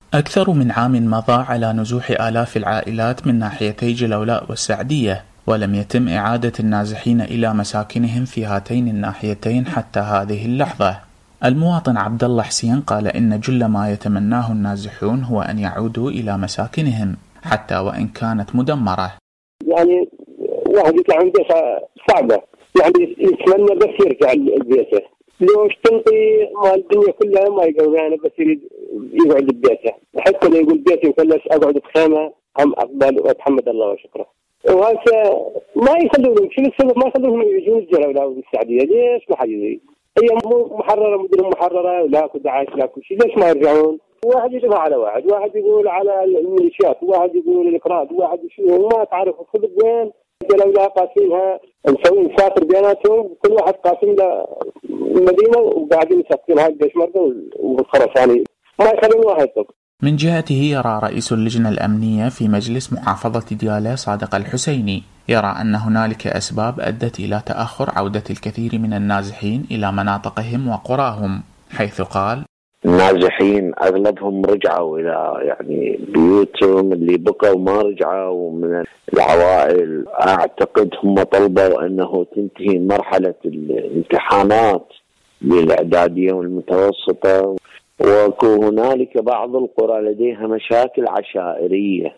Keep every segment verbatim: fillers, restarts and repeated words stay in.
أكثر من عام مضى على نزوح آلاف العائلات من ناحيتي جلولاء والسعدية، ولم يتم إعادة النازحين إلى مساكنهم في هاتين الناحيتين حتى هذه اللحظة. المواطن عبد الله حسين قال إن جل ما يتمناه النازحون هو أن يعودوا إلى مساكنهم حتى وإن كانت مدمرة. يعني واحد يطلع من بيته صعبة، يعني يتمنى بس يرجع لبيته. لو تنطي مال الدنيا كلها ما يقدر، يعني بس يريد يقعد ببيته، حتى لو يقول بيتي وكلش أقعد بخيمة هم أقبل وأتحمد الله وشكره. وهذا ما يخلونهم، شو السبب ما يخلونهم يجون الجلولاء والسعدية؟ ليش ما حد يجي؟ هي مو محررة، مدن محررة ولا كل دعاية لا كل شيء، ليش ما يرجعون؟ واحد يجمع على واحد، واحد يقول على الميليشيات، واحد يقول الإقراض، واحد شو ما تعرف خذ وين. الجلولاء قاسمها مسوين سافر بيناتهم، كل واحد قاسم له المدينة وقاعدين يسقطون هاي البشمركة والخرساني، ما يخلون واحد يطلق. من جهته يرى رئيس اللجنة الأمنية في مجلس محافظة ديالى صادق الحسيني يرى أن هنالك أسباب أدت إلى تأخر عودة الكثير من النازحين إلى مناطقهم وقراهم، حيث قال: النازحين أغلبهم رجعوا إلى يعني بيوتهم، اللي بقوا ما رجعوا من العوائل. أعتقد هم طلبوا أنه تنتهي مرحلة الامتحانات للإعدادية والمتوسطة، وكو هنالك بعض القرى لديها مشاكل عشائرية،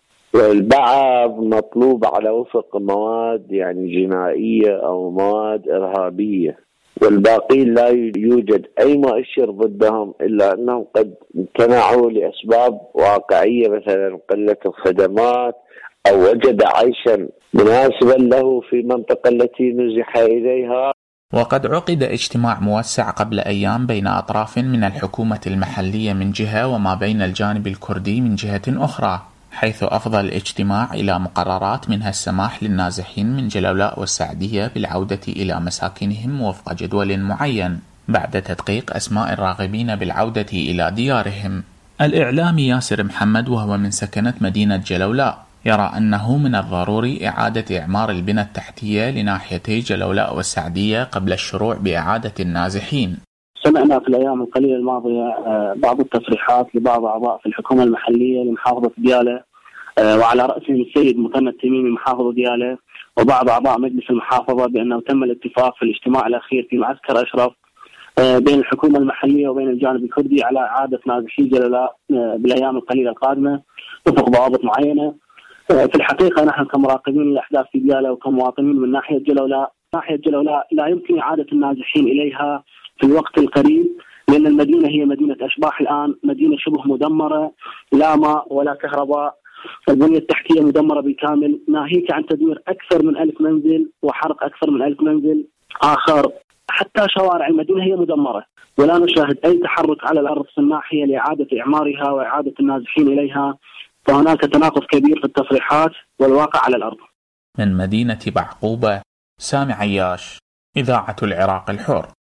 والبعض مطلوب على وفق مواد يعني جنائية أو مواد إرهابية، والباقين لا يوجد أي مؤشر ضدهم إلا أنهم قد امتنعوا لأسباب واقعية، مثلا قلة الخدمات أو وجد عيشا مناسبا له في المنطقة التي نزح إليها. وقد عقد اجتماع موسع قبل أيام بين أطراف من الحكومة المحلية من جهة وما بين الجانب الكردي من جهة أخرى، حيث أفضى الاجتماع إلى مقررات منها السماح للنازحين من جلولاء والسعدية بالعودة إلى مساكنهم وفق جدول معين بعد تدقيق أسماء الراغبين بالعودة إلى ديارهم. الإعلامي ياسر محمد وهو من سكنة مدينة جلولاء يرى أنه من الضروري إعادة إعمار البنى التحتية لناحيتي جلولاء والسعدية قبل الشروع بإعادة النازحين. سمعنا في الأيام القليلة الماضية بعض التصريحات لبعض أعضاء في الحكومة المحلية لمحافظة ديالى، وعلى رأسهم السيد مثنى التميمي محافظ ديالى، وبعض أعضاء مجلس المحافظة بأنه تم الاتفاق في الاجتماع الأخير في معسكر أشرف بين الحكومة المحلية وبين الجانب الكردي على إعادة نازحي جلولاء بالأيام القليلة القادمة وفق ضوابط معينة. في الحقيقة نحن كمراقبين الأحداث في ديالى وكمواطنين من ناحية جلولاء، ناحية جلولاء لا يمكن إعادة النازحين إليها في الوقت القريب، لأن المدينة هي مدينة أشباح الآن، مدينة شبه مدمرة، لا ماء ولا كهرباء، البنية التحتية مدمرة بالكامل، ناهيك عن تدمير أكثر من ألف منزل وحرق أكثر من ألف منزل آخر، حتى شوارع المدينة هي مدمرة، ولا نشاهد أي تحرك على الأرض في الناحية لإعادة إعمارها وإعادة النازحين إليها، فهناك تناقض كبير في التصريحات والواقع على الأرض. من مدينة بعقوبة، سامي عياش، إذاعة العراق الحر.